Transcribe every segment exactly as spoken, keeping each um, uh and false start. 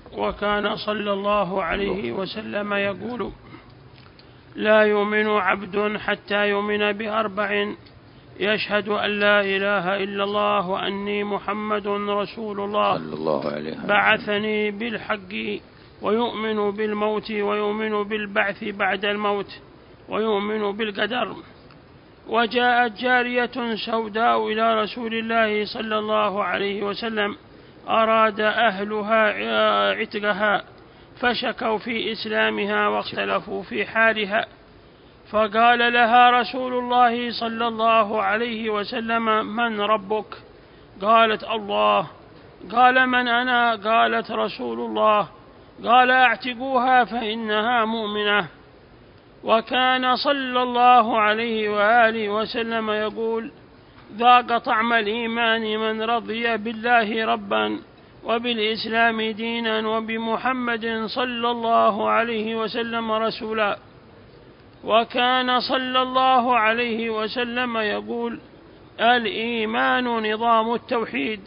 وكان صلى الله عليه وسلم يقول: لا يؤمن عبد حتى يؤمن بأربع: يشهد أن لا إله إلا الله وأني محمد رسول الله بعثني بالحق، ويؤمن بالموت، ويؤمن بالبعث بعد الموت، ويؤمن بالقدر. وجاءت جارية سوداء إلى رسول الله صلى الله عليه وسلم، أراد أهلها عتقها، فشكوا في إسلامها واختلفوا في حالها، فقال لها رسول الله صلى الله عليه وسلم: من ربك؟ قالت: الله. قال: من أنا؟ قالت: رسول الله. قال: اعتقوها فإنها مؤمنة. وكان صلى الله عليه وآله وسلم يقول: ذاق طعم الإيمان من رضي بالله ربا وبالإسلام دينا وبمحمد صلى الله عليه وسلم رسولا. وكان صلى الله عليه وسلم يقول: الإيمان نظام التوحيد.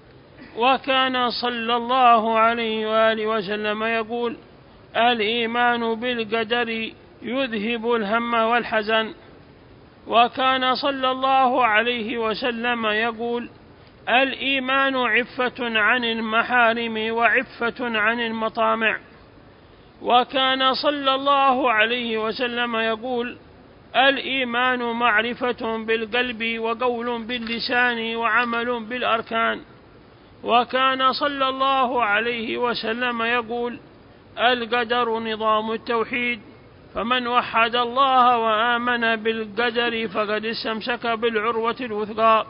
وكان صلى الله عليه وآله وسلم يقول: الإيمان بالقدر يذهب الهم والحزن. وكان صلى الله عليه وسلم يقول: الإيمان عفة عن المحارم وعفة عن المطامع. وكان صلى الله عليه وسلم يقول: الإيمان معرفة بالقلب وقول باللسان وعمل بالأركان. وكان صلى الله عليه وسلم يقول: القدر نظام التوحيد، فمن وحد الله وآمن بالقدر فقد استمسك بالعروة الوثقى.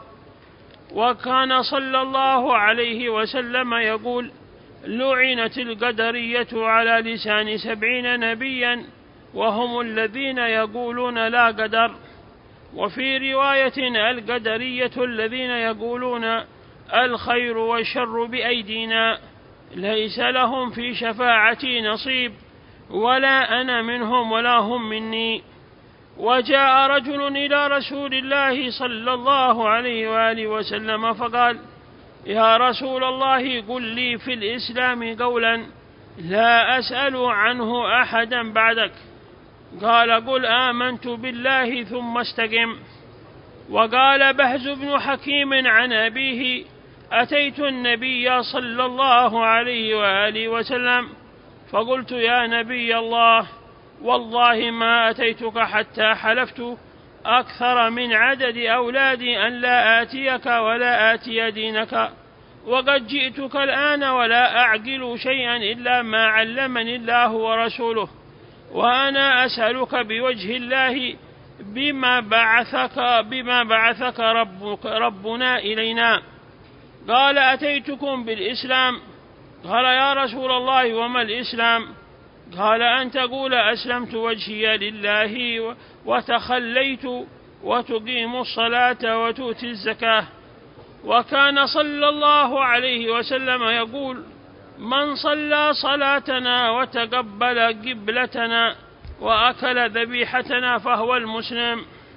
وكان صلى الله عليه وسلم يقول: لعنت القدرية على لسان سبعين نبيا، وهم الذين يقولون لا قدر. وفي رواية: القدرية الذين يقولون الخير والشر بأيدينا، ليس لهم في شفاعتي نصيب، ولا أنا منهم ولا هم مني. وجاء رجل إلى رسول الله صلى الله عليه وآله وسلم فقال: يا رسول الله، قل لي في الإسلام قولا لا أسأل عنه أحدا بعدك. قال: قل آمنت بالله ثم استقم. وقال بهز بن حكيم عن أبيه: أتيت النبي صلى الله عليه وآله وسلم فقلت: يا نبي الله، والله ما أتيتك حتى حلفت أكثر من عدد أولادي أن لا آتيك ولا آتي دينك، وقد جئتك الآن ولا أعقل شيئا إلا ما علمني الله ورسوله، وأنا أسألك بوجه الله بما بعثك, بما بعثك ربك ربنا إلينا. قال: أتيتكم بالإسلام. قال: يا رسول الله، وما الإسلام؟ قال: أن تقول أسلمت وجهي لله وتخليت، وتقيم الصلاة وتؤتي الزكاة. وكان صلى الله عليه وسلم يقول: من صلى صلاتنا وتقبل قبلتنا وأكل ذبيحتنا فهو المسلم.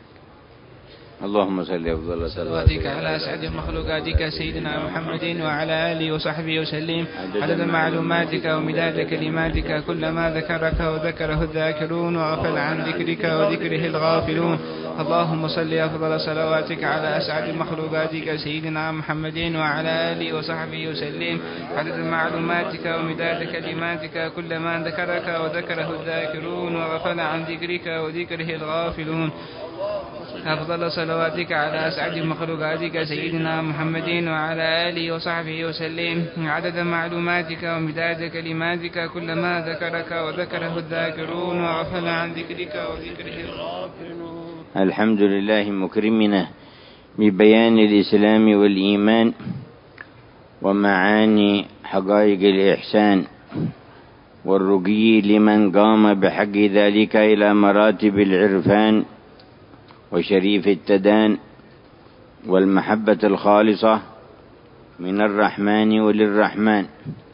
اللهم صل أفضل صلواتك على أسعد مخلوقاتك سيدنا محمد وعلى آله وصحبه وسلم عدد معلوماتك ومداد كلماتك، كلما ذكرك وذكره الذاكرون وغفل عن ذكرك وذكره الغافلون. اللهم صل أفضل صلواتك على أسعد مخلوقاتك سيدنا محمد وعلى آله وصحبه وسلم عدد معلوماتك ومداد كلماتك، كلما ذكرك وذكره الذاكرون وغفل عن ذكرك وذكره الغافلون. أفضل صلواتك على أسعد مخلوقاتك سيدنا محمد وعلى آله وصحبه وسلم عدد معلوماتك ومداد كلماتك، كلما ذكرك وذكره الذاكرون وغفل عن ذكرك وذكره الغافلون. الحمد لله مكرمنا ببيان الإسلام والإيمان ومعاني حقائق الإحسان، والرقي لمن قام بحق ذلك إلى مراتب العرفان وشريف التدان والمحبة الخالصة من الرحمن وللرحمن.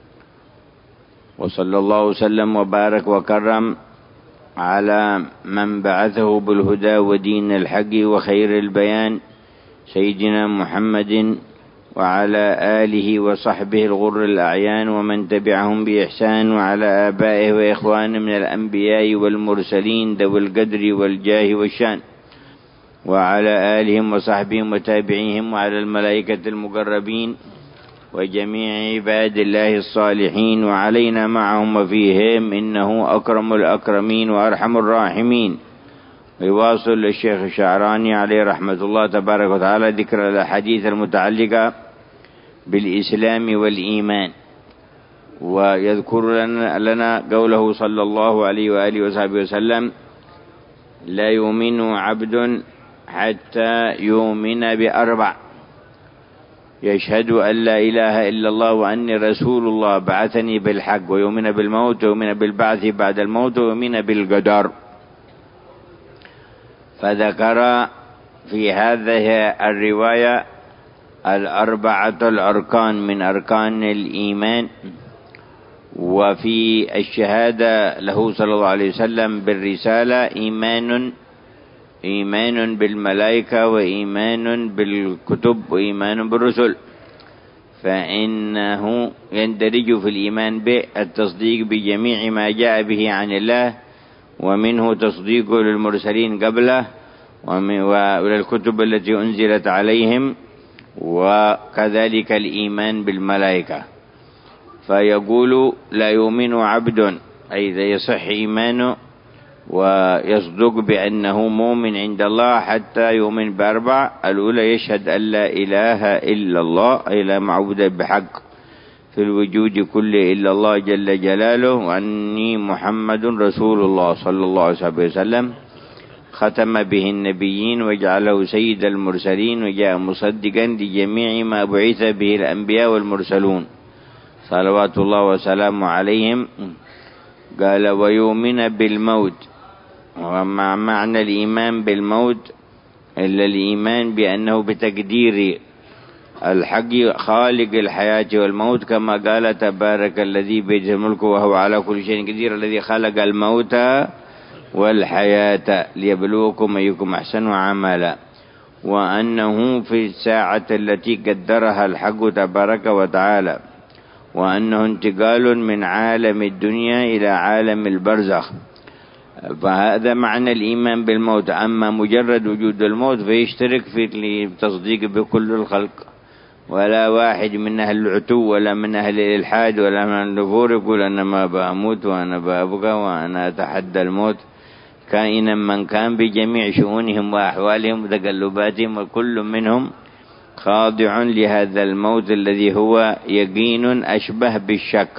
وصلى الله وسلم وبارك وكرم على من بعثه بالهدى ودين الحق وخير البيان سيدنا محمد وعلى آله وصحبه الغر الأعيان ومن تبعهم بإحسان، وعلى آبائه وإخوانه من الأنبياء والمرسلين ذوي القدر والجاه والشان، وعلى آلهم وصحبهم وتابعيهم، وعلى الملائكة المقربين وجميع عباد الله الصالحين، وعلينا معهم وفيهم، إنه أكرم الأكرمين وأرحم الراحمين. ويواصل الشيخ الشعراني عليه رحمة الله تبارك وتعالى ذكر الأحاديث المتعلقة بالإسلام والإيمان، ويذكر لنا, لنا قوله صلى الله عليه وآله وصحبه وسلم: لا يؤمن عبد حتى يؤمن بأربع: يشهد أن لا إله إلا الله وأني رسول الله بعثني بالحق، ويؤمن بالموت، ويؤمن بالبعث بعد الموت، ويؤمن بالقدر. فذكر في هذه الرواية الأربعة الأركان من أركان الإيمان. وفي الشهادة له صلى الله عليه وسلم بالرسالة إيمان إيمان بالملائكة، وإيمان بالكتب، وإيمان بالرسل، فإنه يندرج في الإيمان بالتصديق بجميع ما جاء به عن الله، ومنه تصديق للمرسلين قبله وللكتب التي أنزلت عليهم، وكذلك الإيمان بالملائكة. فيقول: لا يؤمن عبد، أي إذا يصح إيمانه ويصدق بأنه مؤمن عند الله حتى يؤمن بأربع: الأولى يشهد أن لا إله إلا الله، أي لا معبود بحق في الوجود كله إلا الله جل جلاله، وأني محمد رسول الله صلى الله عليه وسلم، ختم به النبيين وجعله سيد المرسلين، وجاء مصدقا لجميع ما بعث به الأنبياء والمرسلون صلوات الله وسلامه عليهم. قال: ويؤمن بالموت. ومع معنى الإيمان بالموت إلا الإيمان بأنه بتقدير الحق خالق الحياة والموت، كما قال: تبارك الذي بيده الملك وهو على كل شيء قدير، الذي خلق الموت والحياة ليبلوكم أيكم أحسن عملا. وأنه في الساعة التي قدرها الحق تبارك وتعالى، وأنه انتقال من عالم الدنيا إلى عالم البرزخ. فهذا معنى الإيمان بالموت. أما مجرد وجود الموت فيشترك في التصديق بكل الخلق، ولا واحد من أهل العتو ولا من أهل الإلحاد ولا من النفور يقول: أنا ما بأموت وأنا بأبقى وأنا أتحدى الموت، كائنا من كان بجميع شؤونهم وأحوالهم وتقلباتهم، وكل منهم خاضع لهذا الموت الذي هو يقين أشبه بالشك،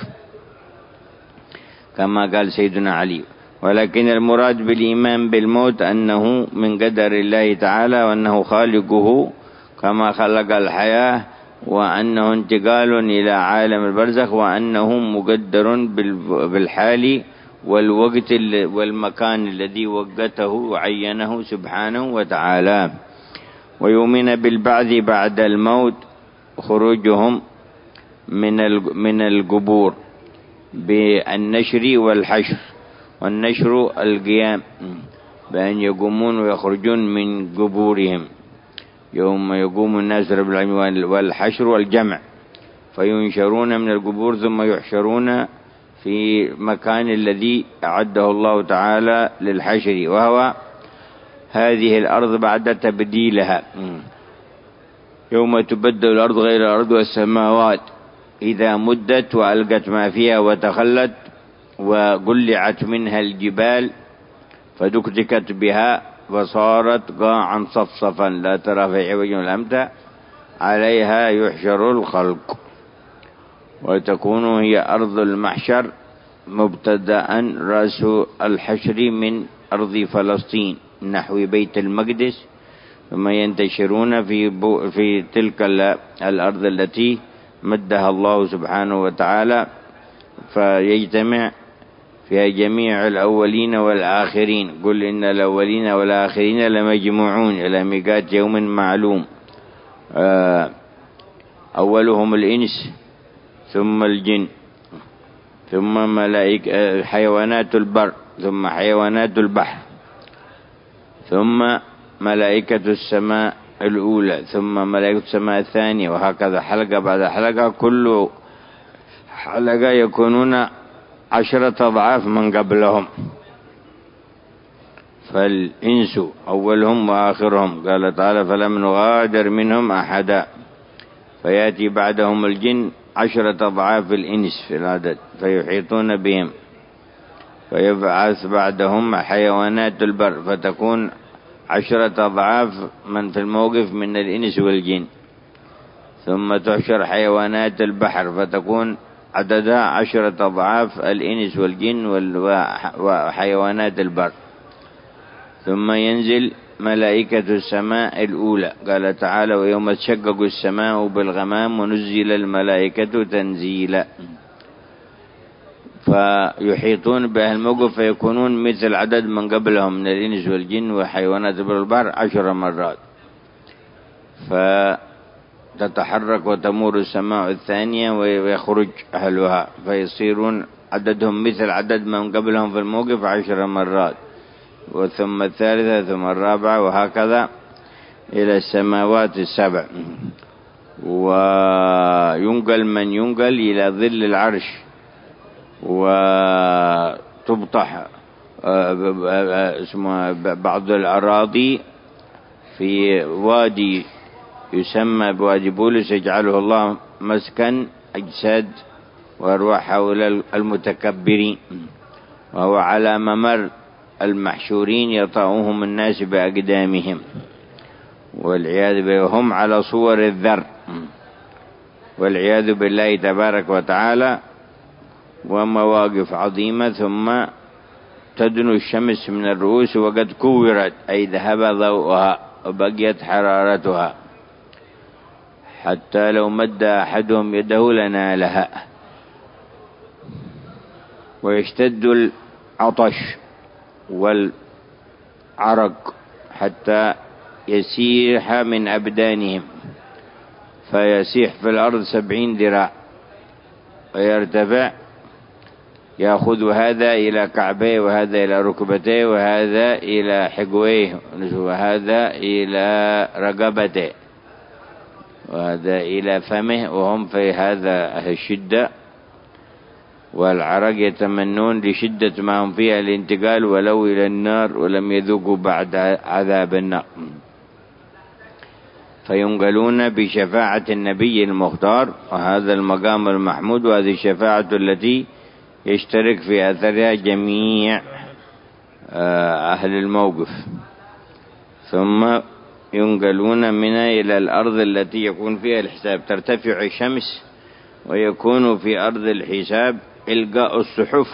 كما قال سيدنا علي. ولكن المراد بالإيمان بالموت أنه من قدر الله تعالى، وأنه خالقه كما خلق الحياة، وأنه انتقال إلى عالم البرزخ، وأنه مقدر بالحال والوقت والمكان الذي وقته وعينه سبحانه وتعالى. ويؤمن بالبعث بعد الموت، خروجهم من من القبور بالنشر والحشر. والنشر القيام، بأن يقومون ويخرجون من قبورهم يوم يقوم الناس رب العالمين. والحشر والجمع، فينشرون من القبور ثم يحشرون في مكان الذي أعده الله تعالى للحشر، وهو هذه الأرض بعد تبديلها، يوم تبدل الأرض غير الأرض والسماوات، إذا مدت وألقت ما فيها وتخلت، وقلعت منها الجبال فدكدكت بها فصارت قاعا صفصفا لا ترى في عوج الأمتع، عليها يحشر الخلق. وتكون هي أرض المحشر مبتدأ رأس الحشر من أرض فلسطين نحو بيت المقدس، ثم ينتشرون في في تلك الأرض التي مدها الله سبحانه وتعالى، فيجتمع فيها جميع الأولين والآخرين. قل إن الأولين والآخرين لمجموعون إلى ميقات يوم معلوم، أولهم الإنس ثم الجن ثم ملائكة حيوانات البر ثم حيوانات البحر ثم ملائكة السماء الأولى ثم ملائكة السماء الثانية، وهكذا حلقة بعد حلقة، كل حلقة يكونون عشرة أضعاف من قبلهم. فالإنس أولهم وآخرهم، قال تعالى فلم نغادر منهم أحدا، فيأتي بعدهم الجن عشرة أضعاف الإنس في العدد فيحيطون بهم، ويبعث بعدهم حيوانات البر فتكون عشرة أضعاف من في الموقف من الإنس والجن، ثم تحشر حيوانات البحر فتكون عددها عشرة أضعاف الإنس والجن وحيوانات البر، ثم ينزل ملائكة السماء الأولى، قال تعالى ويوم تشقق السماء بالغمام ونزل الملائكة تنزيلا، فيحيطون بأهل الموقف فيكونون مثل عدد من قبلهم من الإنس والجن وحيوانات البر عشر مرات، فتتحرك وتمور السماء الثانية ويخرج أهلها فيصيرون عددهم مثل عدد من قبلهم في الموقف عشر مرات، وثم الثالثة ثم الرابعة، وهكذا إلى السماوات السبع. وينقل من ينقل إلى ظل العرش، وتبطح بعض الأراضي في وادي يسمى بوادي بولس يجعله الله مسكن أجساد وأرواح هؤلاء المتكبرين، وهو على ممر المحشورين يطأهم الناس بأقدامهم والعياذ بالله، هم على صور الذر والعياذ بالله تبارك وتعالى، ومواقف عظيمة. ثم تدنو الشمس من الرؤوس وقد كورت أي ذهب ضوءها وبقيت حرارتها، حتى لو مد أحدهم يده لنالها، ويشتد العطش والعرق حتى يسيح من أبدانهم، فيسيح في الأرض سبعين ذراع ويرتفع، يأخذ هذا إلى كعبيه وهذا إلى ركبتيه وهذا إلى حقويه وهذا إلى رقبته وهذا إلى فمه، وهم في هذا الشدة والعرق يتمنون لشدة ما هم فيها الانتقال ولو إلى النار ولم يذوقوا بعد عذاب النار، فينقلون بشفاعة النبي المختار، وهذا المقام المحمود، وهذه الشفاعة التي يشترك في أثرها جميع أهل الموقف. ثم ينقلون منها إلى الأرض التي يكون فيها الحساب، ترتفع الشمس ويكون في أرض الحساب إلقاء الصحف،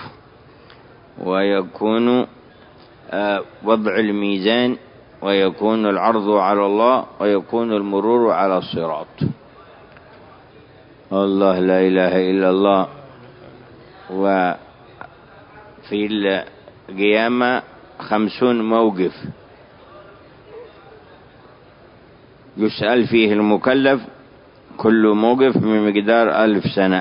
ويكون وضع الميزان، ويكون العرض على الله، ويكون المرور على الصراط. الله لا إله إلا الله. وفي القيامة خمسون موقف يسأل فيه المكلف، كل موقف بمقدار ألف سنة.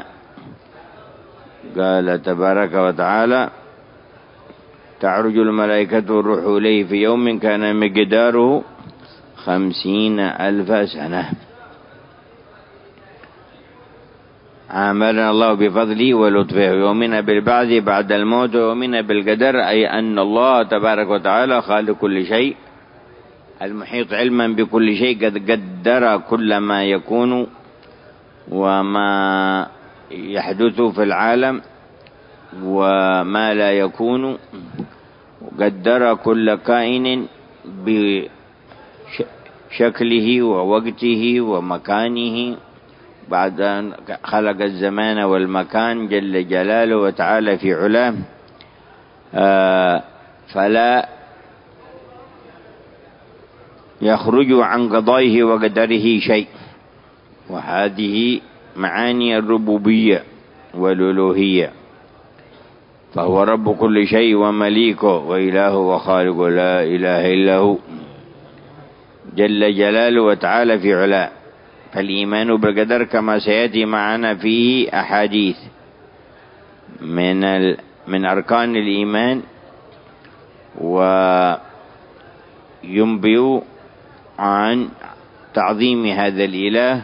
قال تبارك وتعالى تعرج الملائكة والروح إليه في يوم كان مقداره خمسين ألف سنة. عاملنا الله بفضله ولطفه، يؤمن بالبعث بعد الموت، ويؤمن بالقدر، أي أن الله تبارك وتعالى خالق كل شيء المحيط علما بكل شيء، قد قدر كل ما يكون وما يحدث في العالم وما لا يكون، قدر كل كائن بشكله ووقته ومكانه بعد أن خلق الزمان والمكان جل جلاله وتعالى في علاه. آه فلا يخرج عن قضائه وقدره شيء، وهذه معاني الربوبية والألوهية، فهو رب كل شيء ومليكه وإله وخالق لا إله إلا هو جل جلاله وتعالى في علاه. فالإيمان بالقدر كما سيأتي معنا فيه أحاديث من ال... من أركان الإيمان، وينبئ عن تعظيم هذا الإله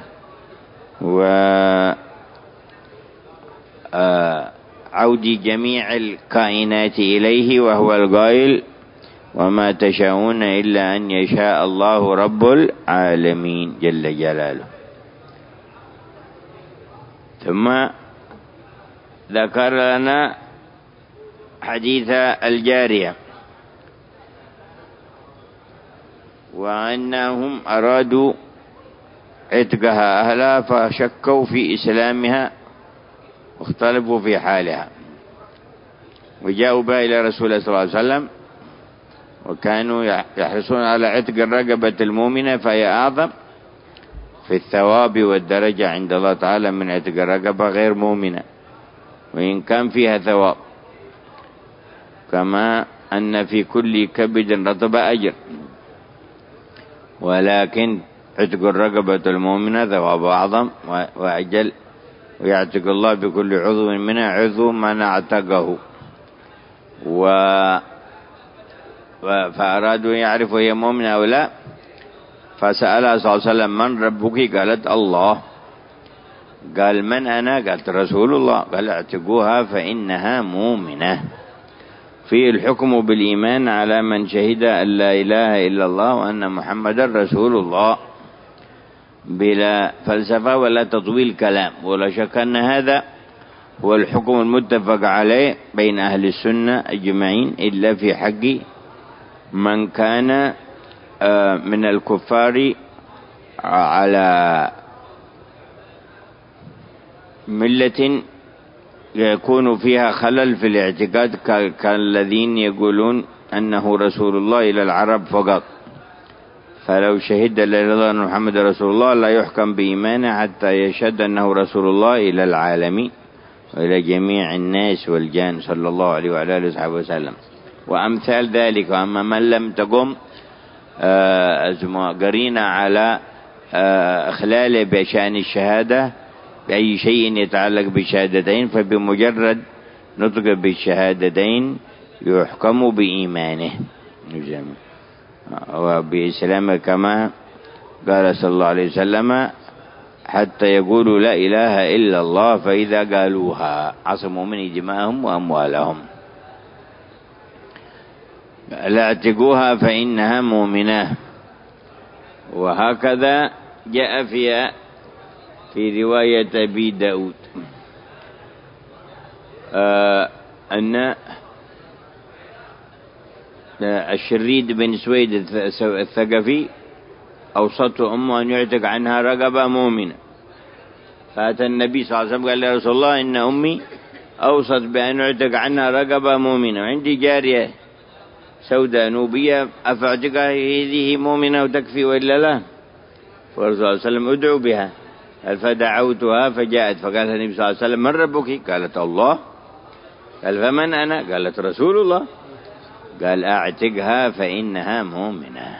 وعود جميع الكائنات إليه، وهو القائل: وما تشاءون إلا أن يشاء الله رب العالمين جل جلاله. ثم ذكر لنا حديث الجارية، وأنهم أرادوا عتقها أهلها فشكوا في إسلامها واختلفوا في حالها، وجاءوا بها إلى رسول الله صلى الله عليه وسلم، وكانوا يحرصون على عتق الرقبة المؤمنة، فهي أعظم في الثواب والدرجة عند الله تعالى من عتق الرقبة غير مؤمنة، وإن كان فيها ثواب، كما أن في كل كبد رطب أجر، ولكن عتق الرقبة المؤمنة ثواب أعظم وأجل، ويعتق الله بكل عضو منها عضو من اعتقه. و فأرادوا يعرفوا هي مؤمنة أو لا، فسألها صلى الله عليه وسلم: من ربك؟ قالت: الله. قال: من أنا؟ قالت: رسول الله. قال: اعتقوها فإنها مؤمنة. في الحكم بالإيمان على من شهد أن لا إله إلا الله وأن محمدا رسول الله، بلا فلسفة ولا تطويل كلام، ولا شك أن هذا هو الحكم المتفق عليه بين أهل السنة أجمعين، إلا في حق من كان من الكفار على ملة يكون فيها خلل في الاعتقاد، كالذين يقولون أنه رسول الله إلى العرب فقط، فلو شهد لا إله إلا الله أن محمد رسول الله لا يحكم بإيمانه حتى يشهد أنه رسول الله إلى العالمين وإلى جميع الناس والجان صلى الله عليه وعلى آله وصحبه وسلم، وأمثال ذلك. أما من لم تقم قرينة على إخلاله بشأن الشهادة بأي شيء يتعلق بالشهادتين، فبمجرد نطق بالشهادتين يحكم بإيمانه وبإسلامه، كما قال صلى الله عليه وسلم: حتى يقولوا لا إله إلا الله، فإذا قالوها عصموا من دماءهم وأموالهم. لا اعتقوها فإنها مؤمنة. وهكذا جاء في في رواية أبي داود آه أن الشريد بن سويد الثقفي أوصته أمه أن يعتق عنها رقبة مؤمنة، فأتى النبي صلى الله عليه وسلم قال: يا رسول الله، إن أمي أوصت بأن يعتق عنها رقبة مؤمنة، وعندي جارية سوداء نوبية، أفاعتقها هذه مؤمنة وتكفي وإلا لا؟ فالرسول صلى الله عليه وسلم: ادعو بها. فدعوتها فجاءت، فقال النبي صلى الله عليه وسلم: من ربك؟ قالت: الله. قال: فمن أنا؟ قالت: رسول الله. قال: أعتقها فإنها مؤمنة.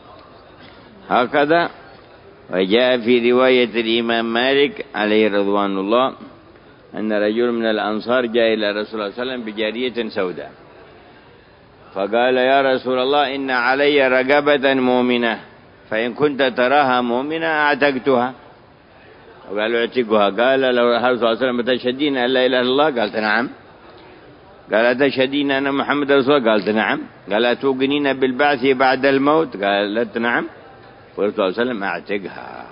هكذا. وجاء في رواية الإمام مالك عليه رضوان الله أن رجل من الأنصار جاء إلى رسول الله صلى الله عليه وسلم بجارية سوداء، فقال: يا رسول الله، إن علي رقبة مؤمنة، فإن كنت تراها مؤمنة أعتقتها. وقالوا: اعتقها. قال: لو الرسول صلى الله عليه وسلم: تشهدين أن لا إله إلا الله؟ قالت: نعم. قال: تشهدين أن محمد رسول الله؟ قالت: نعم. قال: أتوقنين بالبعث بعد الموت؟ قالت: نعم. والرسول صلى الله عليه وسلم: اعتقها.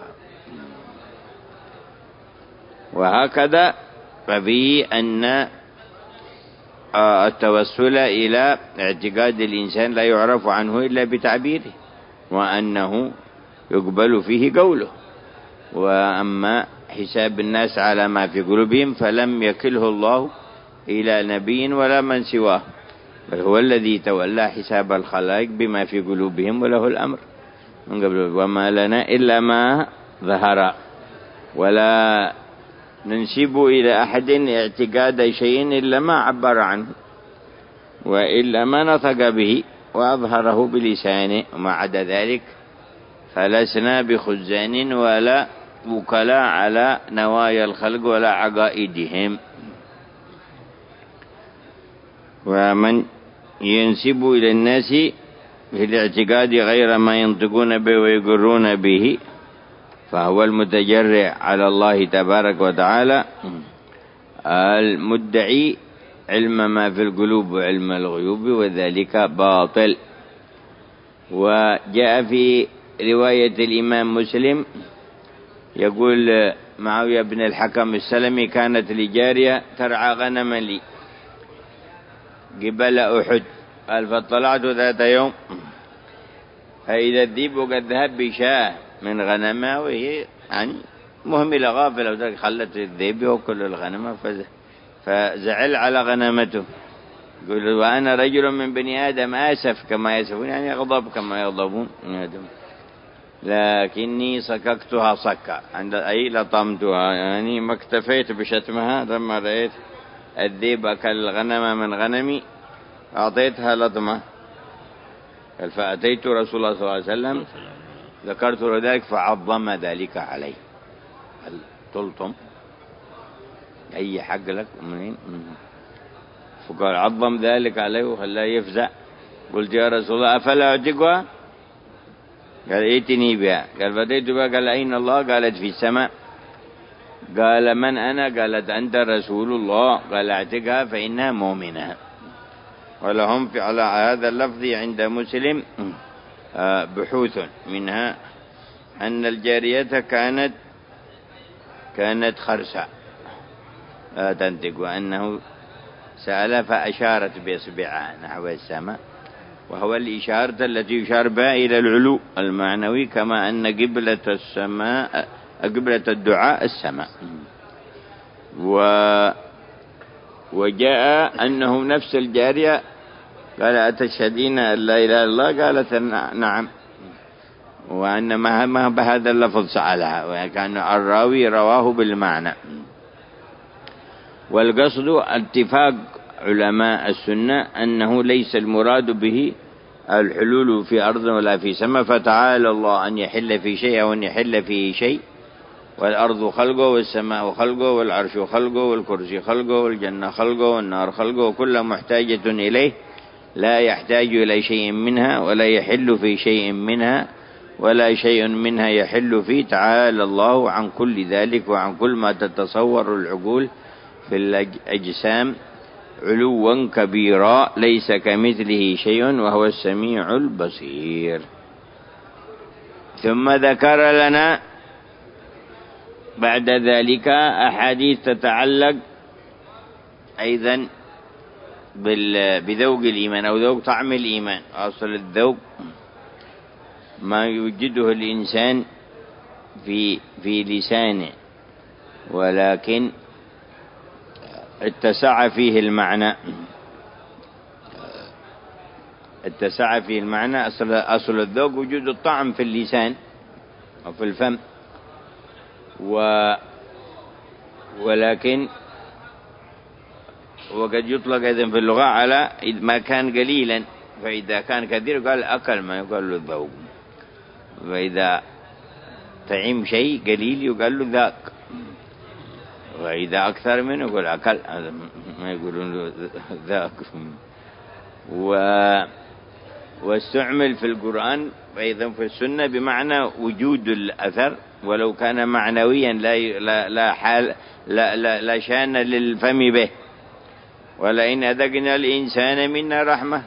وهكذا ففيه أن التوسل إلى اعتقاد الإنسان لا يعرف عنه إلا بتعبيره، وأنه يقبل فيه قوله. وأما حساب الناس على ما في قلوبهم فلم يكله الله إلى نبي ولا من سواه، بل هو الذي تولى حساب الخلائق بما في قلوبهم، وله الأمر من قبل. وما لنا إلا ما ظهر، ولا ننسب إلى أحد اعتقاد شيء إلا ما عبر عنه، وإلا ما نطق به وأظهره بلسانه، وما عدا ذلك فلسنا بخزان ولا وكلاء على نوايا الخلق ولا عقائدهم. ومن ينسب إلى الناس في الاعتقاد غير ما ينطقون به ويقرون به فهو المتجرع على الله تبارك وتعالى المدعي علم ما في القلوب وعلم الغيوب، وذلك باطل. وجاء في رواية الإمام مسلم يقول معاوية بن الحكم السلمي: كانت لي جارية ترعى غنما لي قبل أحد، قال فاطلعت ذات يوم فإذا الذئب قد ذهب بشاة من غنمها وهي يعني مهملة غافلة، وذلك خلت الذئب يأكل الغنم فزعل على غنمته. يقول: وأنا رجل من بني آدم آسف كما يسفون، يعني يغضب كما يغضبون من آدم، لكني صككتها صكا، عند أي لطمتها، يعني ما اكتفيت بشتمها. لما رأيت الذئب أكل الغنم من غنمي أعطيتها لطمة. فأتيت رسول الله صلى الله عليه وسلم ذكرت له ذلك فعظم ذلك علي. هل تلطم أي حق لك منين؟ فقال: عظم ذلك عليه وخلاه يفزع. قلت: يا رسول الله أفلا أعتقها؟ قال: ائتني بها. قال: فأتيت بها. قال: أين الله؟ قالت: في السماء. قال: من أنا؟ قالت: أنت رسول الله. قال: اعتقها فإنها مؤمنة. ولهم في على هذا اللفظ عند مسلم بحوث، منها أن الجارية كانت كانت خرساء لا تنطق، وأنه سأل فأشارت بإصبعها نحو السماء، وهو الإشارة التي يشار بها إلى العلو المعنوي، كما أن قبلة السماء قبلة الدعاء السماء. و وجاء أنه نفس الجارية قال: أتشهدين أن لا إله إلا الله؟ قالت: نعم. وأن ما بهذا اللفظ سألها، وكان الراوي رواه بالمعنى. والقصد اتفاق علماء السنة أنه ليس المراد به الحلول في أرض ولا في سماء، فتعالى الله أن يحل في شيء أو أن يحل فيه شيء. والأرض خلقه، والسماء خلقه، والعرش خلقه، والكرسي خلقه، والجنة خلقه، والنار خلقه، وكل محتاجة إليه، لا يحتاج إلى شيء منها ولا يحل في شيء منها، ولا شيء منها يحل فيه. تعالى الله عن كل ذلك وعن كل ما تتصور العقول في الأجسام علوا كبيرا، ليس كمثله شيء وهو السميع البصير. ثم ذكر لنا بعد ذلك أحاديث تتعلق أيضا بذوق الإيمان أو ذوق طعم الإيمان. أصل الذوق ما يوجده الإنسان في في لسانه، ولكن اتسع فيه المعنى اتسع فيه المعنى أصل, أصل الذوق وجود الطعم في اللسان أو في الفم، و ولكن وقد يطلق أيضا في اللغة على ما كان قليلا، فإذا كان كثير قال أكل ما يقال له الذوق، وإذا طعم شيء قليل يقال له ذاق، وإذا أكثر منه يقول أكل، هذا ما يقولون له ذاق. و واستعمل في القرآن وأيضا في السنة بمعنى وجود الأثر، ولو كان معنويا لا لا لا حال لا لا, لا شان للفم به. ولئن أذقنا الإنسان منا رحمة،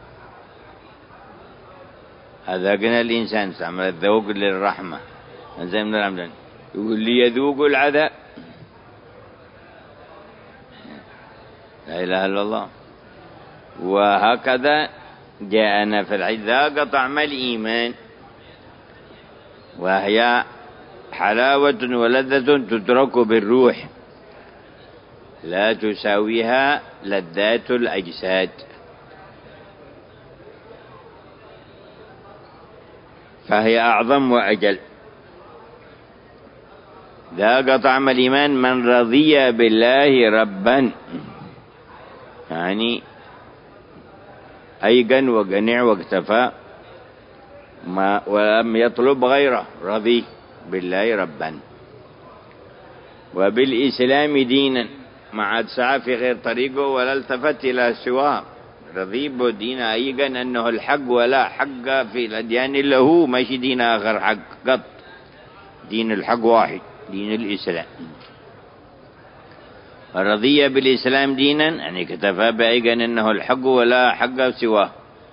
أذقنا الإنسان استعمل الذوق للرحمة، زي من الرحمة يقول ليذوقوا العذاب، لا إله إلا الله. وهكذا جاءنا في الحديث ذاق طعم الإيمان، وهي حلاوة ولذة تدرك بالروح لا تساويها لذات الأجساد. فهي أعظم وأجل. ذاق طعم الإيمان من رضي بالله ربا، يعني أيقن وقنع واكتفى ما ولم يطلب غيره، رضي بالله ربا وبالإسلام دينا، ما عاد سعى في غير طريقه ولا التفت إلى سواه، رضي بدين أيقن أنه الحق ولا حق في الأديان إلا هو، ماشي دين آخر حق قط، دين الحق واحد، دين الإسلام. رضي بالإسلام دينا يعني اكتفى بأيقن أنه الحق ولا حق سواه.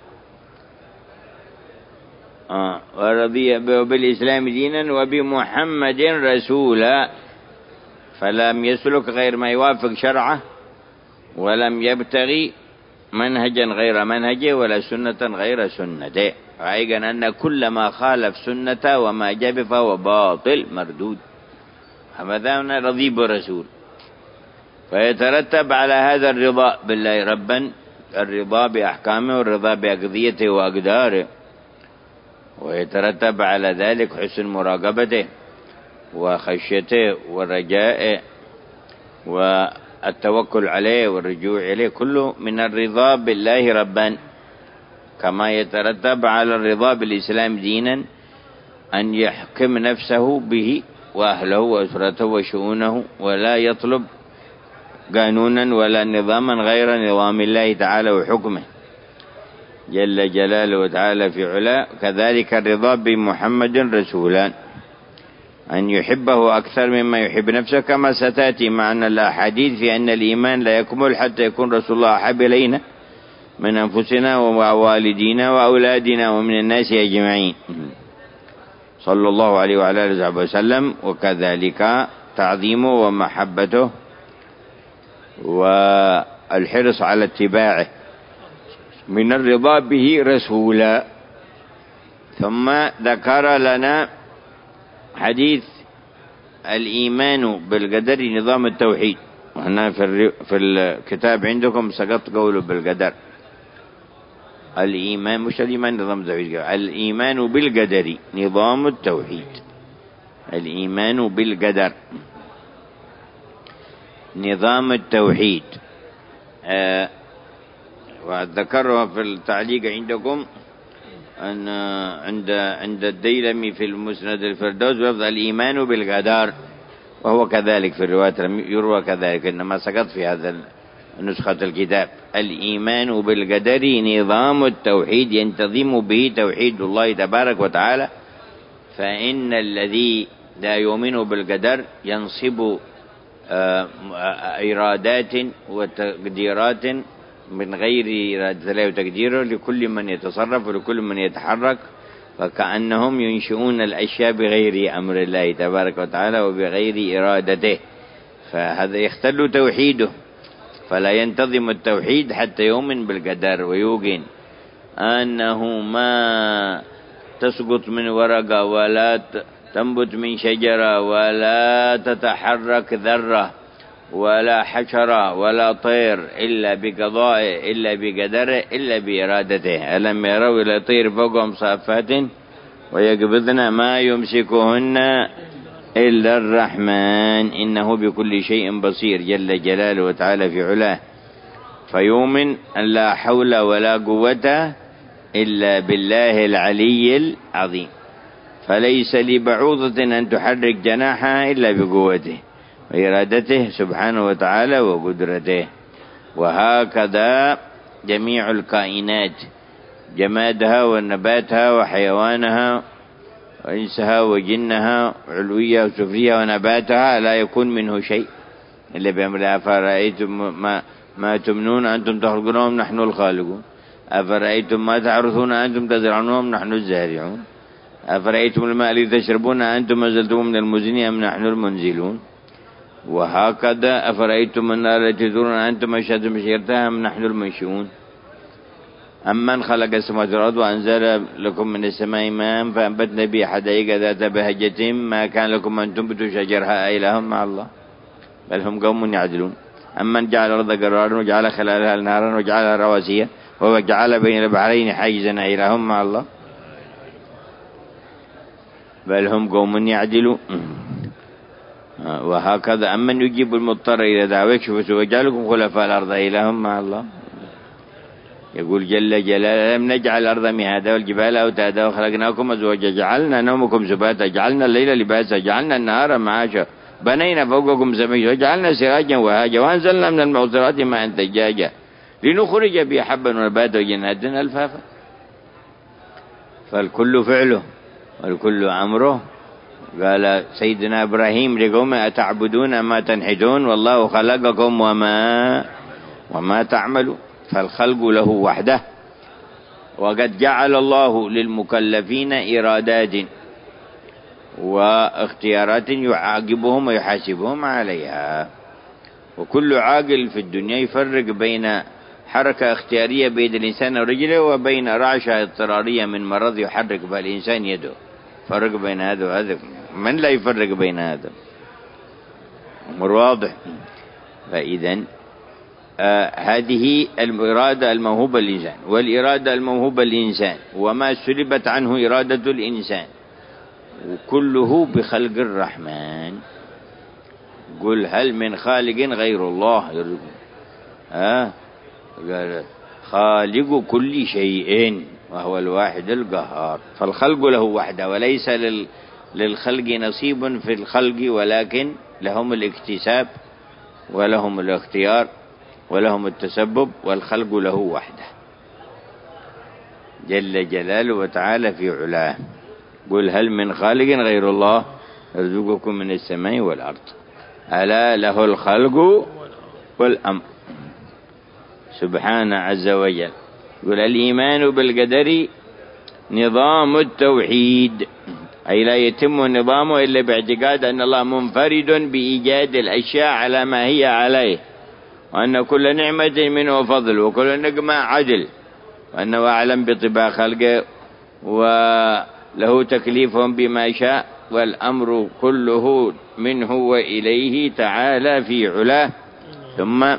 آه. ورضي بالإسلام دينا وبمحمد رسولا، فلم يسلك غير ما يوافق شرعه، ولم يبتغي منهجا غير منهجه ولا سنة غير سنته، وأيقن أن كل ما خالف سنته وما جاب فهو باطل مردود. هذا رضي برسول، فيترتب على هذا الرضا بالله ربا، الرضا بأحكامه والرضا بأقضيته وأقداره، ويترتب على ذلك حسن مراقبته وخشيته ورجائه والتوكل عليه والرجوع إليه، كله من الرضا بالله ربا. كما يترتب على الرضا بالإسلام دينا أن يحكم نفسه به وأهله وأسرته وشؤونه، ولا يطلب قانونا ولا نظاما غير نظام الله تعالى وحكمه جل جلاله وتعالى في علا. كذلك الرضا بمحمد رسولا، أن يحبه أكثر مما يحب نفسه، كما ستأتي معنا الأحاديث في أن الإيمان لا يكمل حتى يكون رسول الله أحب إلينا من أنفسنا ووالدينا وأولادنا ومن الناس أجمعين صلى الله عليه وعلى آله وسلم. وكذلك تعظيمه ومحبته والحرص على اتباعه من الرضا به رسولا. ثم ذكر لنا حديث الإيمان بالقدر نظام التوحيد. هنا في في الكتاب عندكم سقط قوله بالقدر، الإيمان مش الإيمان نظام التوحيد، الإيمان بالقدر نظام التوحيد. الإيمان بالقدر نظام التوحيد. آه وذكرها في التعليق عندكم أن عند عند الديلمي في المسند الفردوس لفظ الإيمان بالقدر، وهو كذلك في الرواية يروى كذلك، إنما سقط في هذا نسخة الكتاب. الإيمان بالقدر نظام التوحيد ينتظم به توحيد الله تبارك وتعالى، فإن الذي لا يؤمن بالقدر ينصب إرادات وتقديرات من غير إرادة الله وتقديره لكل من يتصرف ولكل من يتحرك، فكأنهم ينشئون الأشياء بغير أمر الله تبارك وتعالى وبغير إرادته، فهذا يختل توحيده. فلا ينتظم التوحيد حتى يؤمن بالقدر ويوقن أنه ما تسقط من ورقة ولا تنبت من شجرة ولا تتحرك ذرة ولا حشرة ولا طير إلا بقضائه إلا بقدره إلا بإرادته. ألم يروا إلى طير فوقهم صافات ويقبضن ما يمسكهن إلا الرحمن إنه بكل شيء بصير جل جلاله وتعالى في علاه. فيؤمن أن لا حول ولا قوة إلا بالله العلي العظيم، فليس لبعوضة أن تحرك جناحها إلا بقوته وإرادته سبحانه وتعالى وقدرته. وهكذا جميع الكائنات جمادها ونباتها وحيوانها وإنسها وجنها علوية وسفلية ونباتها لا يكون منه شيء إلا بأمر الله. أفرأيتم ما, ما تمنون أنتم تخلقونهم نحن الخالقون، أفرأيتم ما تعرثون أنتم تزرعونهم نحن الزارعون، أفرأيتم الماء الذي تشربون أنتم أنزلتموه من المزن أم نحن المنزلون. وهكذا أفرأيتم النار التي تورون أنتم أشهدتم شجرتها أم نحن المنشئون. أمن خلق السماوات والأرض وأنزل لكم من السماء ماء فأنبتنا به حدائق ذات بهجة ما كان لكم أن تنبتوا شجرها أإله مع الله بل هم قوم يعدلون. أمن جعل الأرض قرارا وجعل خلالها نارا وجعلها رواسي وجعل بين البحرين حاجزا أإله مع الله بل هم قوم يعدلون. وهكذا أمن يجيب المضطر إذا دعاه ويكشف ويجعلكم خلفاء الأرض أإله مع الله. يقول جل جلاله ألم نجعل الأرض مهادا والجبال أوتادا وخلقناكم أزواجا جعلنا نومكم سباتا جعلنا الليل لباسا جعلنا النهار معاشا بنينا فوقكم سميا وجعلنا سراجا وهاجا وأنزلنا من المعصرات ماء ثجاجا لنخرج به حبا ونباتا وجنات ألفافا. فالكل فعله والكل أمره قال سيدنا إبراهيم لقوم أتعبدون ما تنحتون والله خلقكم وما وما تعملوا. فالخلق له وحده. وقد جعل الله للمكلفين إرادات واختيارات يعاقبهم ويحاسبهم عليها. وكل عاقل في الدنيا يفرق بين حركة اختيارية بيد الإنسان ورجله وبين رعشة اضطرارية من مرض يحرك بها الإنسان يده. فرق بين هذا وهذا، من لا يفرق بين هذا؟ أمر واضح. فإذا آه هذه الإرادة الموهوبة للإنسان، والإرادة الموهوبة للإنسان وما سلبت عنه إرادة الإنسان، وكله بخلق الرحمن. قل هل من خالق غير الله يرزقكم؟ آه قال خالق كل شيء وهو الواحد القهار. فالخلق له وحده، وليس للخلق نصيب في الخلق، ولكن لهم الاكتساب ولهم الاختيار ولهم التسبب، والخلق له وحده جل جلاله وتعالى في علاه. قل هل من خالق غير الله يرزقكم من السماء والأرض ألا له الخلق والأمر سبحانه عز وجل. يقول الإيمان بالقدر نظام التوحيد، أي لا يتم نظامه إلا باعتقاد أن الله منفرد بإيجاد الأشياء على ما هي عليه، وأن كل نعمة منه فضل وكل نقمة عدل، وأنه أعلم بطباع خلقه وله تكليفهم بما شاء، والأمر كله منه وإليه تعالى في علاه. ثم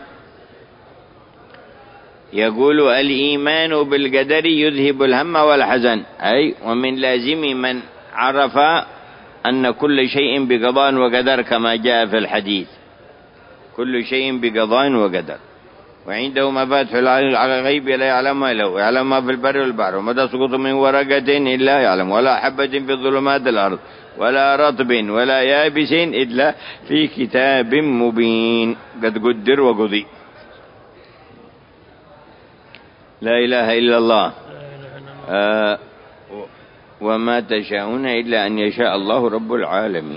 يقول الإيمان بالقدر يذهب الهم والحزن، أي ومن لازم من عرف أن كل شيء بقضاء وقدر كما جاء في الحديث، كل شيء بقضاء وقدر. وعنده مفاتح على الغيب لا يعلمها إلا هو، يعلم ما في البر والبحر، وما تسقط من ورقة إلا يعلم، ولا حبة في ظلمات الأرض ولا رطب ولا يابس إلا في كتاب مبين قد قدر وقضي. لا إله إلا الله. آه وما تشاءون إلا أن يشاء الله رب العالمين.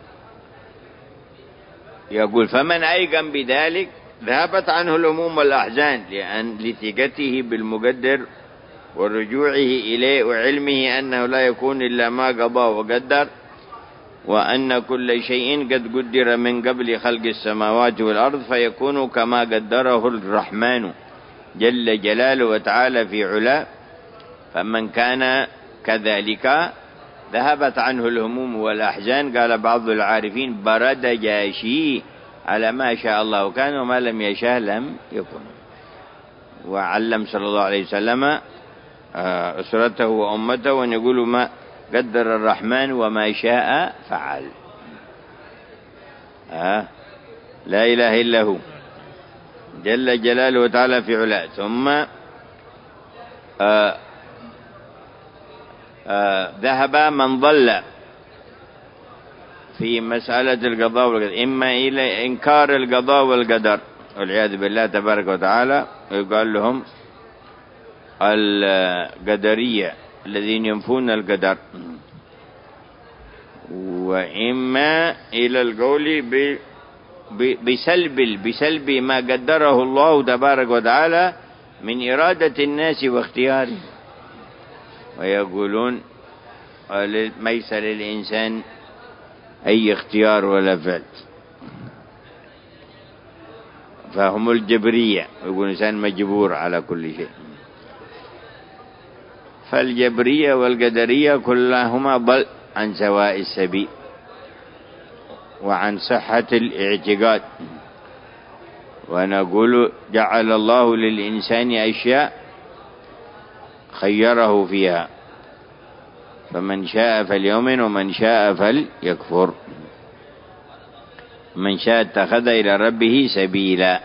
يقول فمن أيقن بذلك ذهبت عنه الهموم والأحزان، لأن لثقته بالمقدر ورجوعه إليه وعلمه أنه لا يكون إلا ما قضى وقدر، وأن كل شيء قد قدر من قبل خلق السماوات والأرض، فيكون كما قدره الرحمن جل جلاله وتعالى في علاه. فمن كان كذلك ذهبت عنه الهموم والأحزان. قال بعض العارفين برد جاشي على ما شاء الله كان وما لم يشاء لم يكن. وعلم صلى الله عليه وسلم أسرته وأمته وأن يقولوا ما قدر الرحمن وما شاء فعل. آه لا إله إلا هو جل جلاله وتعالى في علاه. ثم آه آه ذهب من ضل في مسألة القضاء والقدر إما إلى إنكار القضاء والقدر والعياذ بالله تبارك وتعالى، ويقال لهم القدرية الذين ينفون القدر، وإما إلى القول بسلب بسلب ما قدره الله تبارك وتعالى من إرادة الناس واختياره، ويقولون ليس للإنسان أي اختيار ولا فعل، فهم الجبرية، يقول الإنسان مجبور على كل شيء. فالجبرية والقدرية كلهما ضل عن سواء السبيل وعن صحة الاعتقاد. ونقول جعل الله للإنسان أشياء خيره فيها، فمن شاء فليؤمن ومن شاء فليكفر، من شاء اتخذ إلى ربه سبيلا.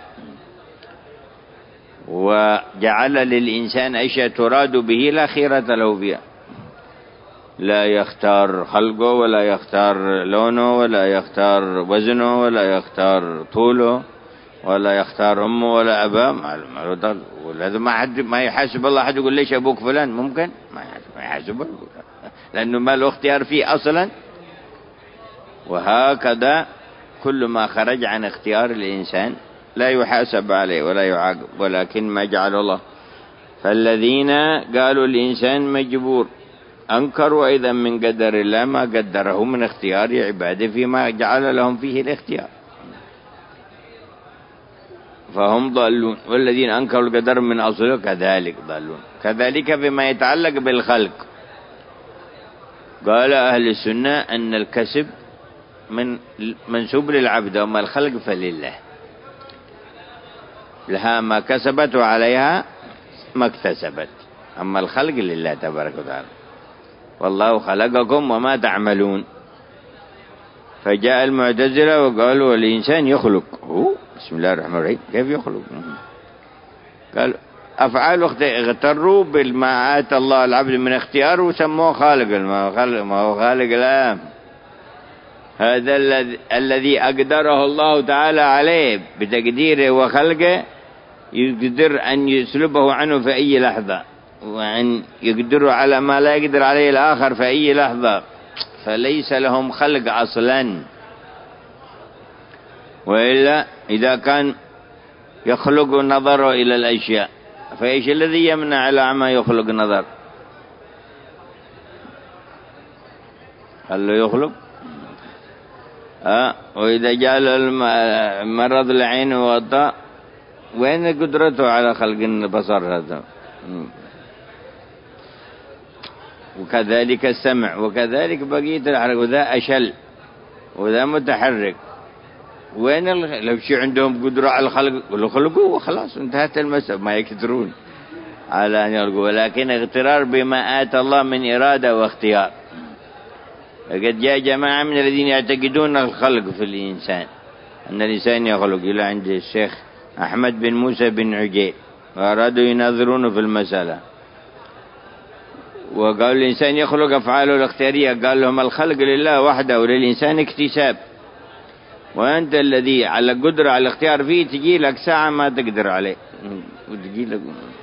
وجعل للإنسان أشياء تراد به لا خيرة له فيها، لا يختار خلقه ولا يختار لونه ولا يختار وزنه ولا يختار طوله ولا يختار أمه ولا أباه. ولهذا ما حد ما يحاسب الله. حد يقول ليش أبوك فلان؟ ممكن ما يحاسب، لأنه ما له اختيار فيه أصلا. وهكذا كل ما خرج عن اختيار الإنسان لا يحاسب عليه ولا يعاقب، ولكن ما جعل الله. فالذين قالوا الإنسان مجبور أنكروا أيضا من قدر الله ما قدره من اختيار عباده فيما جعل لهم فيه الاختيار، فهم ضالون. والذين أنكروا القدر من أصله كذلك ضالون. كذلك فيما يتعلق بالخلق، قال أهل السنة أن الكسب من منسوب للعبد، وما الخلق فلله، لها ما كسبت وعليها ما اكتسبت، أما الخلق لله تبارك وتعالى. والله خلقكم وما تعملون. فجاء المعتزلة وقالوا الإنسان يخلق. هو بسم الله الرحمن الرحيم، كيف يخلق؟ قال أفعال اغتروا بما آتى الله العبد من اختيار وسموه خالق. ما هو خالق لا، هذا الذي أقدره الله تعالى عليه بتقديره وخلقه يقدر أن يسلبه عنه في أي لحظة، وأن يقدر على ما لا يقدر عليه الآخر في أي لحظة، فليس لهم خلق أصلا. وإلا إذا كان يخلق نظره إلى الأشياء، فإيش الذي يمنع على ما يخلق نظر؟ هل له يخلق؟ أه وإذا جعل المرض العين وغطاء، وين قدرته على خلق البصر هذا؟ وكذلك السمع، وكذلك بقية الحركة، وذا أشل وذا متحرك. وين ال... لو شيء عندهم قدرة على الخلق ولو خلقوه وخلاص انتهت المسألة، ما يقدرون على أن يخلقوا، ولكن اغترار بما آتى الله من إرادة واختيار. قد جاء جماعة من الذين يعتقدون الخلق في الإنسان، أن الإنسان يخلق، إلى عند الشيخ أحمد بن موسى بن عجيب، وأرادوا يناظرونه في المسألة، وقالوا الإنسان يخلق أفعاله الاختيارية. قال لهم الخلق لله وحده، وللإنسان اكتساب، وأنت الذي على قدرة على الاختيار فيه تجي لك ساعة ما تقدر عليه وتجي لك.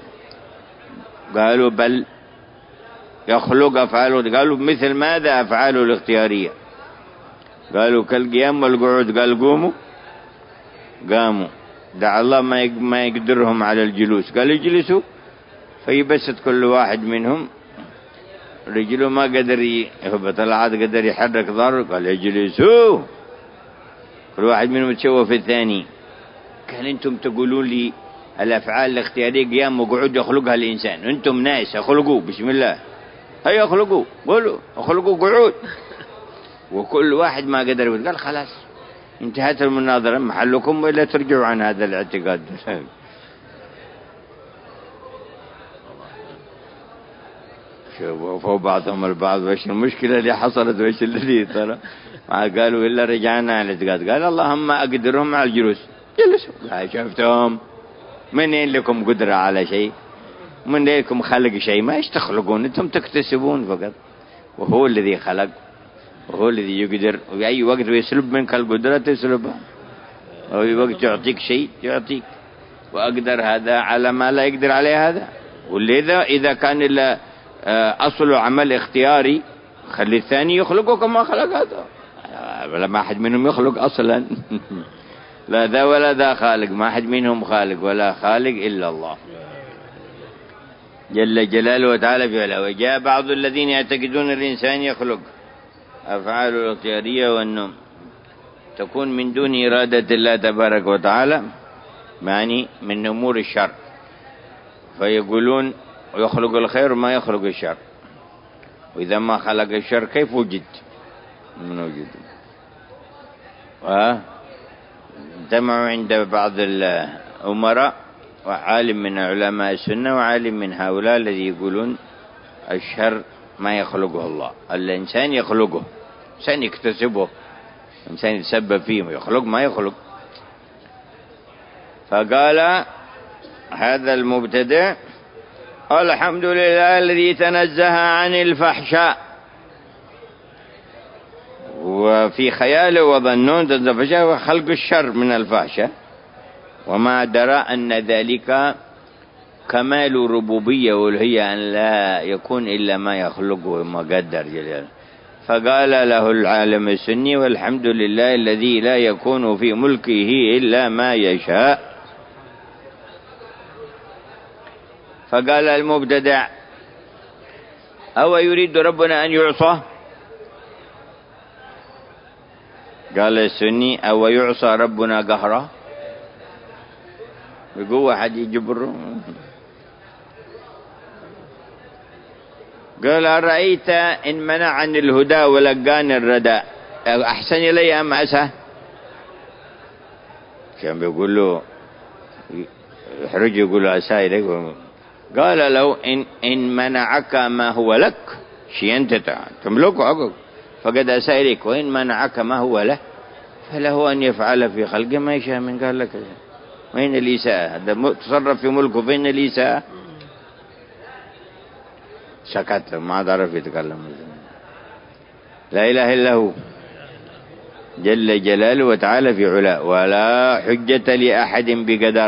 قالوا بل يخلق أفعاله. قالوا مثل ماذا أفعاله الاختيارية؟ قالوا كالقيام والقعود. قال قوموا قاموا، دع الله ما يقدرهم على الجلوس، قال يجلسوا، فيبسط كل واحد منهم رجله ما قدر يهبط العاد قدر يحرك ظهره، قال يجلسوا، كل واحد منهم يتشوف في الثاني. قال انتم تقولون لي الافعال الاختياريه قيام وقعود يخلقها الانسان، انتم ناس اخلقوا بسم الله، هيا اخلقوا، قولوا اخلقوا قعود، وكل واحد ما قدر يقول. قال خلاص انتهت المناظره، محلكم ولا ترجعوا عن هذا الاعتقاد. شوفوا بعضهم البعض وش المشكلة اللي حصلت وش الذي ترى. قالوا إلا رجعنا على الاعتقاد. قال اللهم أقدرهم على الجلوس، جلسوا. شفتهم منين لكم قدرة على شيء؟ من لكم خلق شيء؟ ما إيش تخلقون، أنتم تكتسبون فقط، وهو الذي خلق وهو الذي يقدر. وأي وقت يسلب منك القدرة تسلبها، وأي وقت يعطيك شيء يعطيك، وأقدر هذا على ما لا يقدر عليه هذا. ولذا إذا كان إلا أصل عمل اختياري، خلي الثاني يخلقه كما خلق هذا، ولا ما أحد منهم يخلق أصلا. لا ذا ولا ذا خالق، ما أحد منهم خالق ولا خالق إلا الله جل جلاله وتعالى في علاه. وجاء بعض الذين يعتقدون الإنسان يخلق أفعاله الاختيارية والنوم تكون من دون إرادة الله تبارك وتعالى، يعني من أمور الشر، فيقولون ويخلق الخير ما يخلق الشر، وإذا ما خلق الشر كيف وجد؟ من وجد؟ اجتمعوا عند بعض الأمراء وعالم من علماء السنة وعالم من هؤلاء الذي يقولون الشر ما يخلقه الله، الإنسان يخلقه، إنسان يكتسبه، إنسان يتسبب فيه، يخلق ما يخلق. فقال هذا المبتدع الحمد لله الذي تنزه عن الفحشاء، وفي خياله وظنون الفحشاء وخلق الشر من الفحشاء، وما درى أن ذلك كمال ربوبية والهية، أن لا يكون إلا ما يخلقه وما قدر جلاله. فقال له العالم السني: والحمد لله الذي لا يكون في ملكه إلا ما يشاء. فقال المبتدع: أو يريد ربنا أن يعصى؟ قال السني: أو يعصى ربنا قهرا؟ بقوة حد يجبره. قال: أرأيت إن منعني الهدى ولقاني الردى أحسن إلي أم أسى؟ كان بيقول له يحرج، يقول له أسى إليك. قال له: إن, إن منعك ما هو لك شيء أنت تملكه فقد أسى إليك، وإن منعك ما هو له فله أن يفعل في خلقه ما يشاء. من قال لك وين الإساءة؟ هذا تصرف في ملكه، فين الإساءة؟ سكت، ما عرف يتكلم. لا إله إلا هو جل جلاله وتعالى في علاه. ولا حجة لأحد بقدر،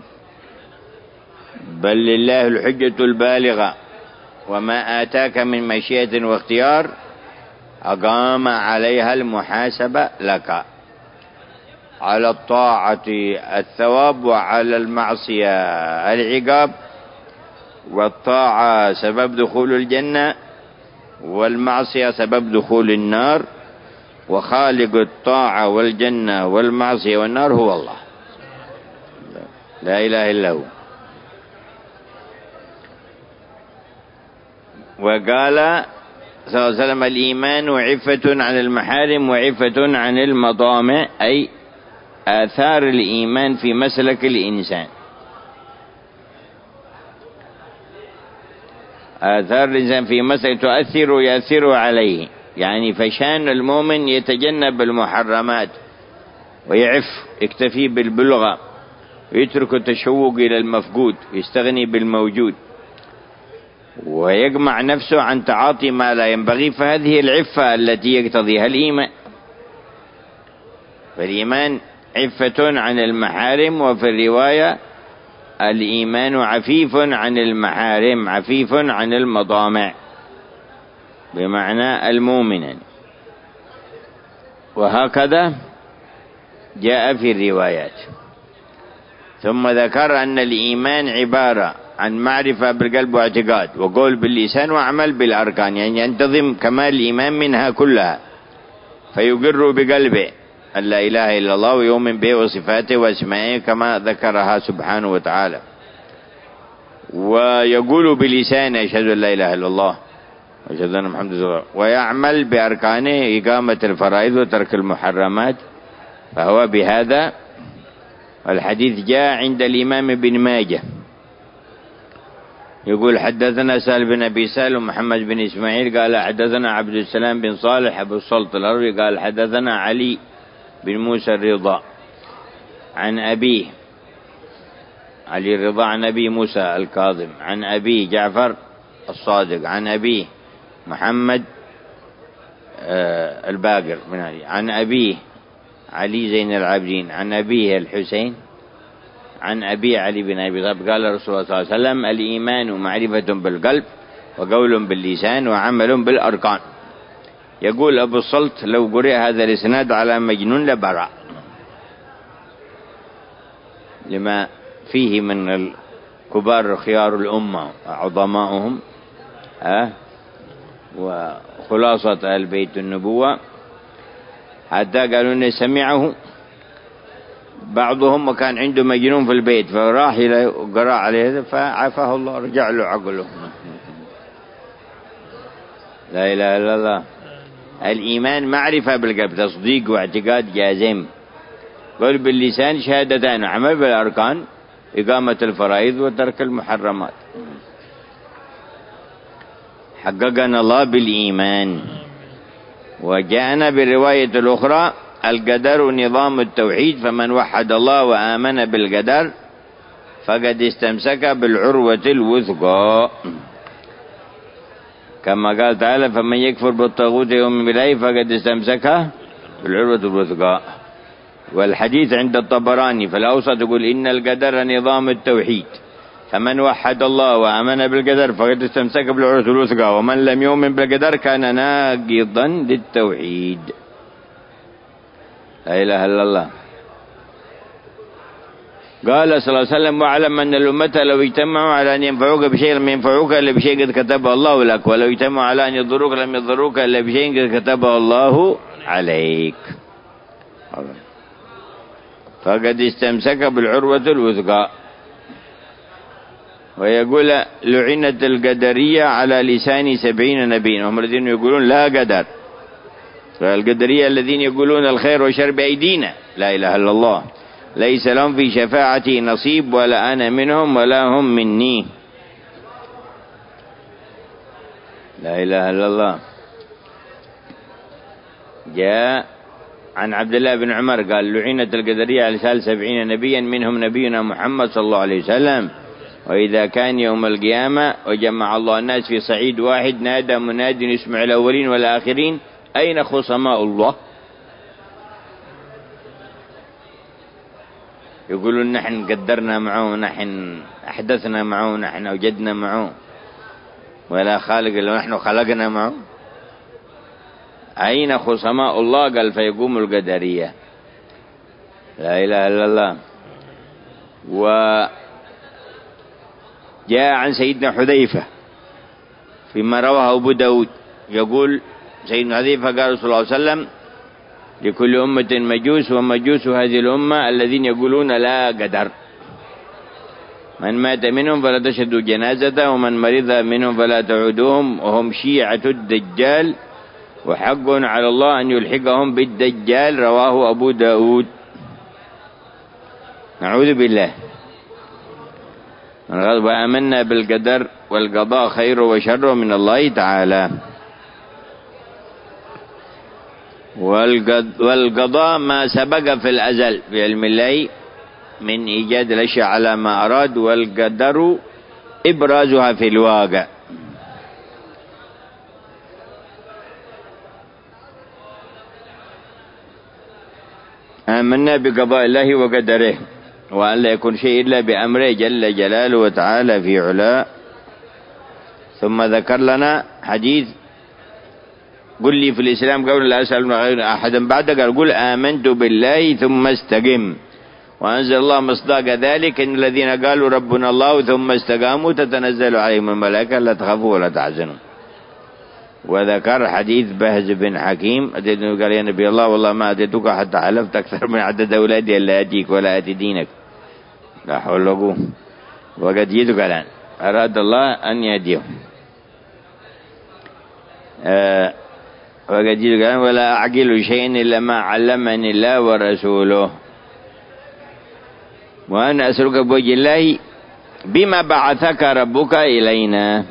بل لله الحجة البالغة. وما آتاك من مشيئة واختيار أقام عليها المحاسبة لك، على الطاعة الثواب وعلى المعصية العقاب. والطاعة سبب دخول الجنة، والمعصية سبب دخول النار. وخالق الطاعة والجنة والمعصية والنار هو الله، لا إله إلا هو. وقال صلى الله عليه وسلم: الإيمان عفة عن المحارم وعفة عن المطامع، أي آثار الإيمان في مسلك الإنسان. آثار الإنسان في مسلك تؤثر ويأثر عليه، يعني فشان المؤمن يتجنب المحرمات ويعف، يكتفي بالبلغة، ويترك التشوق إلى المفقود، يستغني بالموجود، ويجمع نفسه عن تعاطي ما لا ينبغي. فهذه العفة التي يقتضيها الإيمان. فالإيمان عفة عن المحارم، وفي الرواية الإيمان عفيف عن المحارم عفيف عن المطامع، بمعنى المؤمن. وهكذا جاء في الروايات. ثم ذكر أن الإيمان عبارة عن معرفة بالقلب واعتقاد وقول باللسان وعمل بالأركان، يعني ينتظم كمال الإيمان منها كلها، فيقر بقلبه أن لا إله إلا الله ويؤمن به وصفاته وأسمائه كما ذكرها سبحانه وتعالى، ويقول بلسانه: أشهد أن لا إله إلا الله وأشهد أن محمدا رسول الله. ويعمل بأركانه: إقامة الفرائض وترك المحرمات. فهو بهذا. الحديث جاء عند الإمام ابن ماجه، يقول: حدثنا سهل بن أبي سهل ومحمد بن إسماعيل قال حدثنا عبد السلام بن صالح أبو السلط الأروي قال حدثنا علي بن موسى الرضا عن أبيه، علي الرضا عن أبي موسى الكاظم عن أبيه جعفر الصادق عن أبيه محمد آه الباقر من علي عن أبيه علي زين العابدين عن أبيه الحسين عن أبي علي بن أبي طالب قال رسول الله صلى الله عليه وسلم: الإيمان معرفة بالقلب وقول باللسان وعمل بالأركان. يقول أبو السلط: لو قرئ هذا الإسناد على مجنون لبرأ، لما فيه من الكبار خيار الأمة وعظمائهم أه وخلاصة البيت النبوة، حتى قالوا إن سمعه بعضهم وكان عنده مجنون في البيت، فراح إلى قرأ عليه فعافاه الله، رجع له عقله. لا إله إلا الله. الإيمان معرفة بالقلب، تصديق واعتقاد جازم، قول باللسان شهادتان، عمل بالأركان، إقامة الفرائض وترك المحرمات. حققنا الله بالإيمان. وجاءنا بالرواية الأخرى: القدر نظام التوحيد، فمن وحد الله وآمن بالقدر فقد استمسك بالعروة الوثقى، كما قال تعالى: فمن يكفر بالطاغوت ويؤمن بالله فقد استمسك بالعروة الوثقى. والحديث عند الطبراني في الأوسط يقول: إن القدر نظام التوحيد، فمن وحد الله وآمن بالقدر فقد استمسك بالعروة الوثقى، ومن لم يؤمن بالقدر كان ناقضا للتوحيد. لا إله إلا الله. قال صلى الله عليه وسلم: واعلم أن الأمة لو اجتمعوا على أن ينفعوك بشيء لم ينفعوك إلا بشيء قد كتبه الله لك، ولو اجتمعوا على أن يضروك لم يضروك إلا بشيء قد كتبه الله عليك. فقد استمسك بالعروة الوثقى. ويقول: لعنت القدرية على لسان سبعين نبيا، هم الذين يقولون لا قدر. فالقدرية الذين يقولون الخير والشر بأيدينا، لا إله إلا الله، ليس لهم في شفاعتي نصيب ولا أنا منهم ولا هم مني. لا إله إلا الله. جاء عن عبد الله بن عمر قال: لعنت القدرية على لسان سبعين نبيا منهم نبينا محمد صلى الله عليه وسلم، وإذا كان يوم القيامة وجمع الله الناس في صعيد واحد نادى مناد يسمع الأولين والآخرين: أين خصماء الله؟ يقولون نحن قدرنا معه، نحن أحدثنا معه، نحن وجدنا معه، ولا خالق إلا نحن خلقنا معه. أين خصماء الله؟ قال: فيقوم القدرية. لا إله إلا الله. وجاء عن سيدنا حذيفة فيما رواه أبو داود يقول سيدنا حذيفة قال صلى الله عليه وسلم: لكل أمة مجوس، ومجوس هذه الأمة الذين يقولون لا قدر، من مات منهم فلا تشهدوا جنازته، ومن مرض منهم فلا تعودوهم، وهم شيعة الدجال، وحق على الله أن يلحقهم بالدجال. رواه أبو داود. نعوذ بالله. وآمنا بالقدر والقضاء خير وشر من الله تعالى. والقضاء ما سبق في الأزل بعلم الله من إيجاد الأشياء على ما أراد، والقدر إبرازها في الواقع. آمنا بقضاء الله وقدره، وأن لا يكون شيء إلا بأمره جل جلاله وتعالى في علا. ثم ذكر لنا حديث: قل لي في الإسلام قبل لا أسأل أحدا بعد. قال: قل آمنت بالله ثم استقم. وأنزل الله مصداق ذلك: إن الذين قالوا ربنا الله ثم استقاموا تتنزل عليهم الملائكة لا تخافوا ولا تحزنوا. وذكر حديث بهز بن حكيم قال: يا نبي الله والله ما أتيتك حتى حلفت أكثر من عدد أولادي ألا أتيك ولا أتي دينك. لا حول ولا قوة. وقد جئتك الآن، أراد الله أن يهديهم. آه وقد جئتك الآن ولا أعقل شيئا إلا ما علمني الله ورسوله، وأنا أسألك بوجه الله بما بعثك ربك إلينا.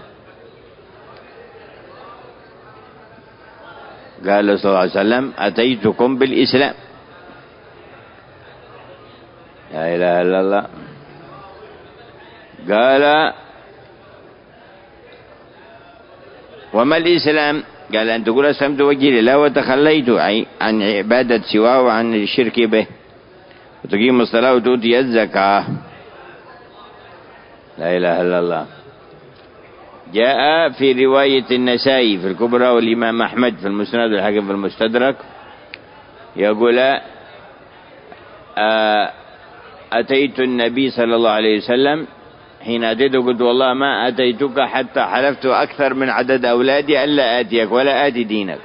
قال صلى الله عليه وسلم: أتيتكم بالإسلام. لا إله إلا الله. قال: وما الإسلام؟ قال: أن تقول أسلمت وجهي لله وتخليت عن عبادة سواه وعن الشرك به، وتقيم الصلاة وتؤتي الزكاة. لا إله إلا الله. جاء في رواية النسائي في الكبرى والإمام أحمد في المسند والحاكم في المستدرك يقول: أتيت النبي صلى الله عليه وسلم حين أتيته قلت: والله ما أتيتك حتى حلفت أكثر من عدد أولادي ألا آتيك ولا آتي دينك.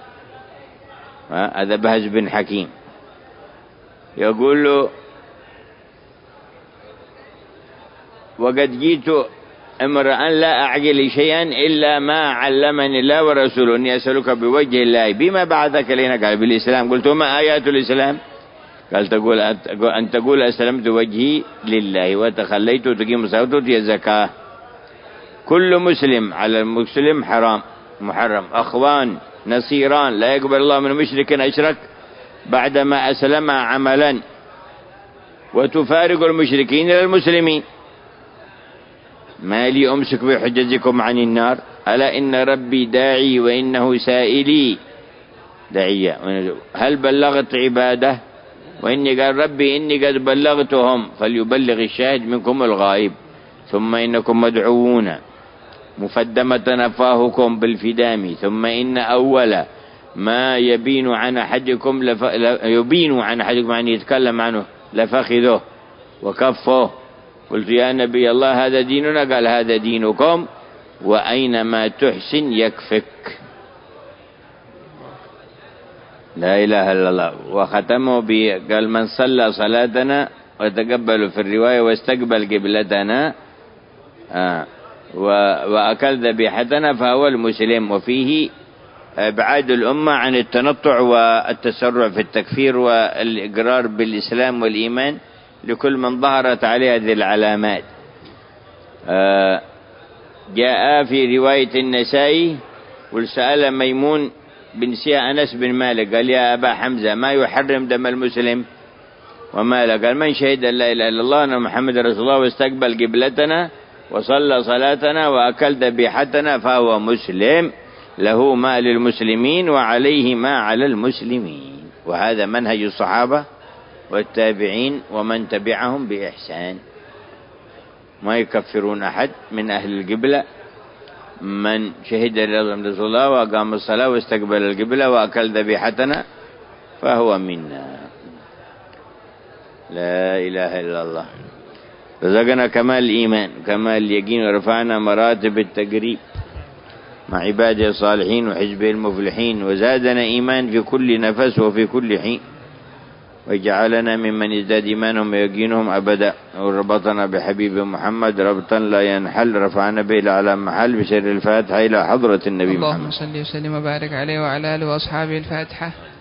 هذا بهز بن حكيم يقول له: وقد جئت امرأ لا أعقل شيئا إلا ما علمني الله ورسوله، أني أسألك بوجه الله بما بعثك لنا. قال: بالإسلام. قلت: وما آيات الإسلام؟ قال: تقول أن تقول أسلمت وجهي لله وتخليت وتقيم الصلاة وتؤتي الزكاة. كل مسلم على المسلم حرام محرم، أخوان نصيران، لا يقبل الله من مشرك أشرك بعدما أسلم عملا، وتفارق المشركين إلى المسلمين. ما لي أمسك بحجزكم عن النار، ألا إن ربي داعي وإنه سائلي داعية، هل بلغت عباده؟ وإني قال ربي إني قد بلغتهم فليبلغ الشاهد منكم الغائب. ثم إنكم مدعوون مفدمة أفواهكم بالفدام ثم إن أول ما يبين عن أحدكم لف... يبين عن أحدكم يعني يتكلم عنه لفخذه وكفه. قلت يا نبي الله هذا ديننا؟ قال هذا دينكم وأينما تحسن يكفك. لا إله إلا الله. وختمه قال من صلى صلاتنا وتقبل في الرواية واستقبل قبلتنا آه وأكل ذبيحتنا فهو المسلم. وفيه إبعاد الأمة عن التنطع والتسرع في التكفير والإقرار بالإسلام والإيمان لكل من ظهرت عليه هذه العلامات. آه جاء في رواية النسائي وسأل ميمون بن سيا أنس بن مالك قال يا أبا حمزة ما يحرم دم المسلم؟ وما له؟ قال من شهد أن لا إله إلا الله أن محمد رسول الله واستقبل قبلتنا وصلى صلاتنا وأكل ذبيحتنا فهو مسلم له ما للمسلمين وعليه ما على المسلمين. وهذا منهج الصحابة والتابعين ومن تبعهم بإحسان. ما يكفرون أحد من أهل القبلة. من شهد رسول الله وقام الصلاة واستقبل القبلة وأكل ذبيحتنا فهو منا. لا إله إلا الله. رزقنا كمال الإيمان كمال اليقين ورفعنا مراتب التقريب مع عباده الصالحين وحزبه المفلحين وزادنا إيمان في كل نفس وفي كل حين وجعلنا ممن يزداد إيمانهم ويقينهم أبدا. وربطنا بحبيب محمد ربطا لا ينحل رفعنا به إلى أعلى محل بسر الفاتحة إلى حضرة النبي محمد. اللهم صل وسلم وبارك عليه وعلى آله وأصحابه. الفاتحة.